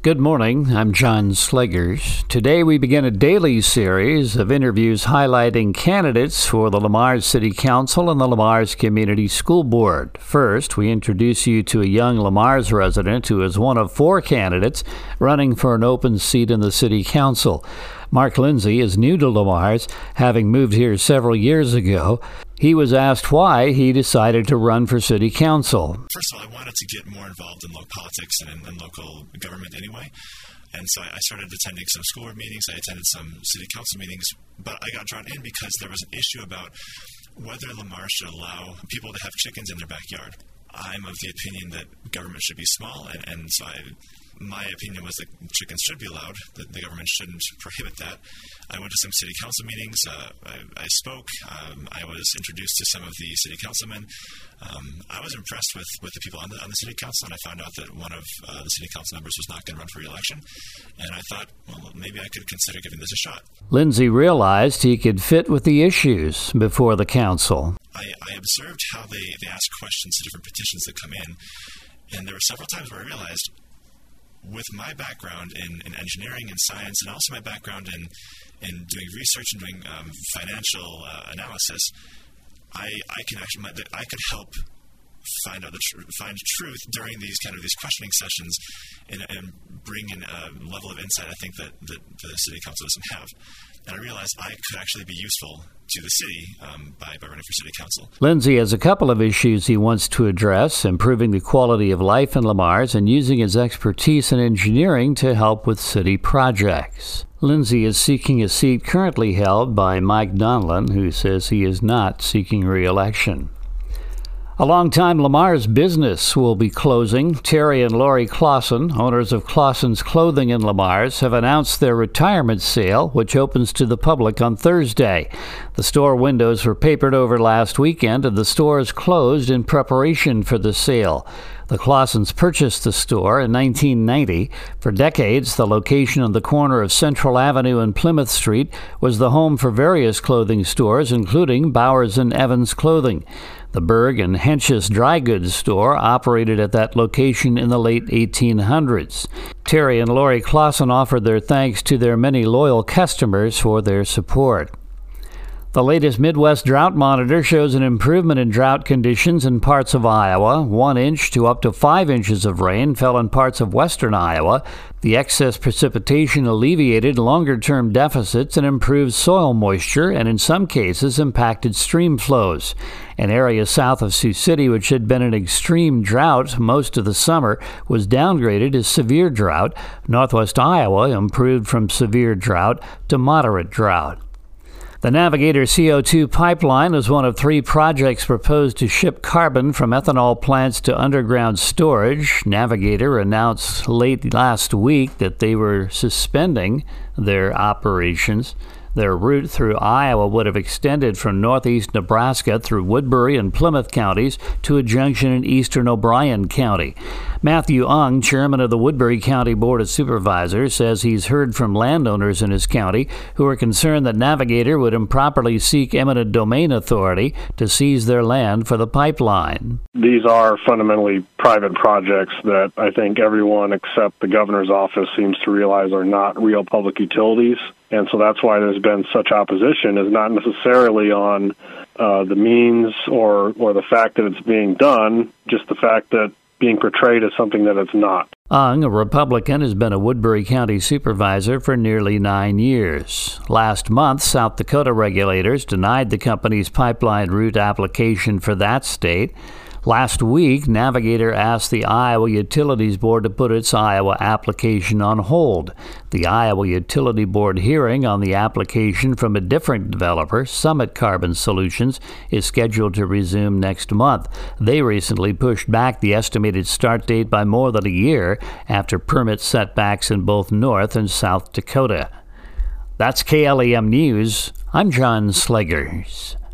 Good morning, I'm John Sleggers. Today we begin a daily series of interviews highlighting candidates for the Le Mars City Council and the Le Mars Community School Board. First, we introduce you to a young Le Mars resident who is one of 4 candidates running for an open seat in the City Council. Mark Lindsay is new to Le Mars, having moved here several years ago. He was asked why he decided to run for City Council. First of all, I wanted to get more involved in local politics and in local government anyway. And so I started attending some school board meetings. I attended some City Council meetings. But I got drawn in because there was an issue about whether Le Mars should allow people to have chickens in their backyard. I'm of the opinion that government should be small, and so my opinion was that chickens should be allowed, that the government shouldn't prohibit that. I went to some city council meetings. I spoke. I was introduced to some of the city councilmen. I was impressed with the people on the city council, and I found out that one of the city council members was not going to run for re-election. And I thought, well, maybe I could consider giving this a shot. Lindsay realized he could fit with the issues before the council. I observed how they ask questions to different petitions that come in, and there were several times where I realized, with my background in engineering and science, and also my background in doing research and doing financial analysis, I could help find truth during these questioning sessions and bring in a level of insight I think that the city council doesn't have. And I realized I could actually be useful to the city by running for city council. Lindsay has a couple of issues he wants to address: improving the quality of life in Le Mars and using his expertise in engineering to help with city projects. Lindsay is seeking a seat currently held by Mike Donlan, who says he is not seeking re-election. A longtime Le Mars business will be closing. Terry and Lori Clausen, owners of Clausen's Clothing in Le Mars, have announced their retirement sale, which opens to the public on Thursday. The store windows were papered over last weekend, and the store is closed in preparation for the sale. The Clausens purchased the store in 1990. For decades, the location on the corner of Central Avenue and Plymouth Street was the home for various clothing stores, including Bowers and Evans Clothing. The Berg and Hensch's dry goods store operated at that location in the late 1800s. Terry and Lori Clausen offered their thanks to their many loyal customers for their support. The latest Midwest Drought Monitor shows an improvement in drought conditions in parts of Iowa. 1 inch to up to 5 inches of rain fell in parts of western Iowa. The excess precipitation alleviated longer-term deficits and improved soil moisture, and in some cases impacted stream flows. An area south of Sioux City, which had been in extreme drought most of the summer, was downgraded as severe drought. Northwest Iowa improved from severe drought to moderate drought. The Navigator CO2 pipeline is one of 3 projects proposed to ship carbon from ethanol plants to underground storage. Navigator announced late last week that they were suspending their operations. Their route through Iowa would have extended from northeast Nebraska through Woodbury and Plymouth counties to a junction in eastern O'Brien County. Matthew Ung, chairman of the Woodbury County Board of Supervisors, says he's heard from landowners in his county who are concerned that Navigator would improperly seek eminent domain authority to seize their land for the pipeline. These are fundamentally private projects that I think everyone except the governor's office seems to realize are not real public utilities. And so that's why there's been such opposition, is not necessarily on the means or the fact that it's being done, just the fact that being portrayed as something that it's not. Ung, a Republican, has been a Woodbury County supervisor for nearly 9 years. Last month, South Dakota regulators denied the company's pipeline route application for that state. Last week, Navigator asked the Iowa Utilities Board to put its Iowa application on hold. The Iowa Utility Board hearing on the application from a different developer, Summit Carbon Solutions, is scheduled to resume next month. They recently pushed back the estimated start date by more than a year after permit setbacks in both North and South Dakota. That's KLEM News. I'm John Sleggers.